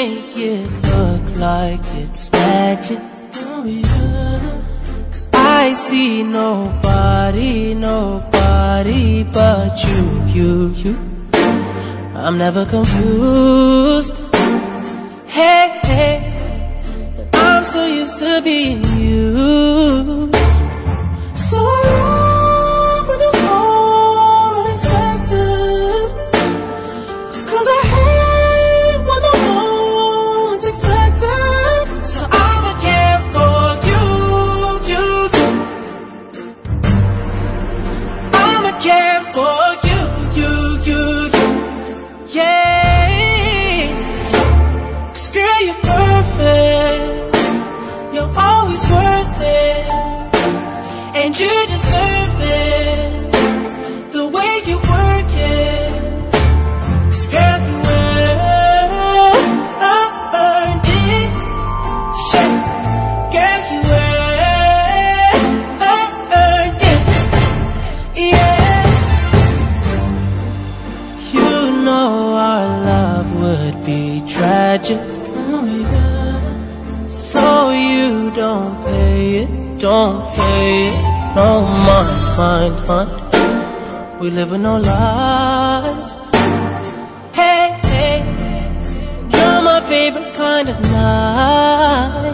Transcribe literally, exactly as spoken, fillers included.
make it look like it's magic. Oh yeah. 'Cause I see nobody, nobody but you, you, you. I'm never confused. Hey, hey, and I'm so used to being used. So I love when you call unexpected, 'cause I hate when the moment's expected. So I'ma care for you, you, you. I'ma care for you, you, you, you. Yeah, 'cause girl, you're perfect. You're always worth it, and you deserve it, the way you work it. 'Cause girl, you earned it. Shit, girl, you earned it. Yeah, you know our love would be tragic. Oh yeah. So you don't pay it, don't pay it. No mind, mind, mind. We live with no lies. Hey, hey, you're my favorite kind of night.